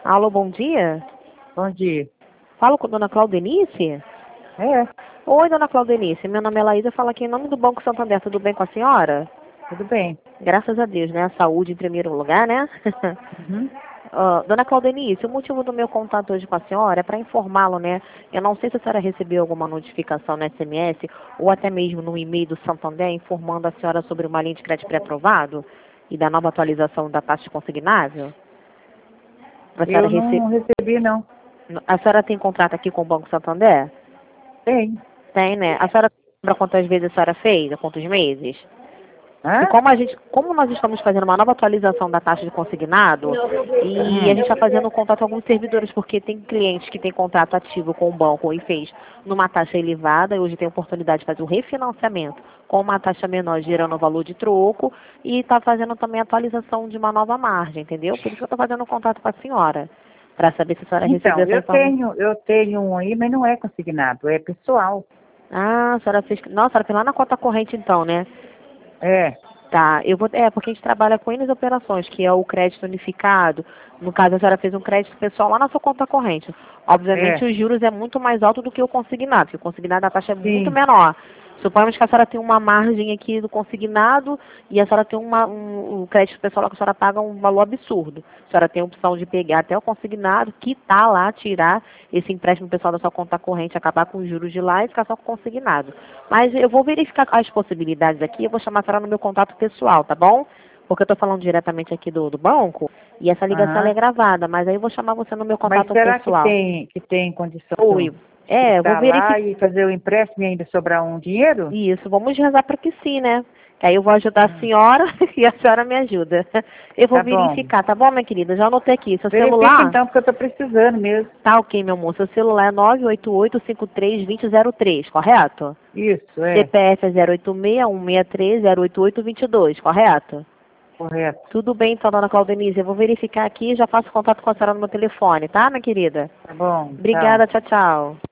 Alô, bom dia. Bom dia. Falo com a dona Claudenice? É, Oi, dona Claudenice. Meu nome é Laísa, eu falo aqui em nome do Banco Santander. Tudo bem com a senhora? tudo bem. Graças a Deus, né? A saúde em primeiro lugar, né? Uhum. Dona Claudenice, o motivo do meu contato hoje com a senhora é para informá-lo, né? Eu não sei se a senhora recebeu alguma notificação no SMS ou até mesmo no e-mail do Santander informando a senhora sobre uma linha de crédito pré-aprovado e da nova atualização da taxa de consignável. A senhora, Eu não recebi, não. a senhora tem contrato aqui com o Banco Santander? Tem. Tem, né? A senhora lembra quantas vezes a senhora fez? Há quantos meses? E Hã? como nós estamos fazendo uma nova atualização da taxa de consignado, e a gente está fazendo contato com alguns servidores, porque tem clientes que têm contrato ativo com o banco e fez numa taxa elevada, e hoje tem a oportunidade de fazer o refinanciamento com uma taxa menor, gerando o valor de troco, e está fazendo também a atualização de uma nova margem, entendeu? Por isso que eu estou fazendo contato com a senhora, para saber se a senhora recebeu Então, essa informação. eu tenho um aí, mas não é consignado, é pessoal. Ah, a senhora fez. Nossa, a senhora fez lá na conta corrente então, né? É, Tá, porque a gente trabalha com N operações, que é o crédito unificado. No caso, a senhora fez um crédito pessoal lá na sua conta corrente. Obviamente, é, os juros é muito mais alto do que o consignado, porque o consignado a taxa é muito sim. menor. Suponhamos que a senhora tem uma margem aqui do consignado e a senhora tem um crédito pessoal lá que a senhora paga um valor absurdo. A senhora tem a opção de pegar até o consignado, quitar lá, tirar esse empréstimo pessoal da sua conta corrente, acabar com os juros de lá e ficar só com o consignado. Mas eu vou verificar as possibilidades aqui, eu vou chamar a senhora no meu contato pessoal, tá bom? Porque eu estou falando diretamente aqui do banco e essa ligação ela Aham. é gravada, mas aí eu vou chamar você no meu Mas contato será pessoal. que tem condição de Oi. eu Eu vou quitar lá verificar. e fazer o empréstimo e ainda sobrar um dinheiro? Isso, vamos rezar para que sim, né? Que aí eu vou ajudar a senhora e a senhora me ajuda. Eu vou Tá bom. verificar, tá bom, minha querida? Já anotei aqui. Seu Verifica celular? então, porque eu tô precisando mesmo. Tá ok, meu amor. Seu celular é 988-53-2003, correto? Isso, é, CPF é 086-163-088-22, correto? correto. Tudo bem, então, dona Claudenice. Eu vou verificar aqui e já faço contato com a senhora no meu telefone, tá, minha querida? Tá bom, tchau. Obrigada, tchau, tchau.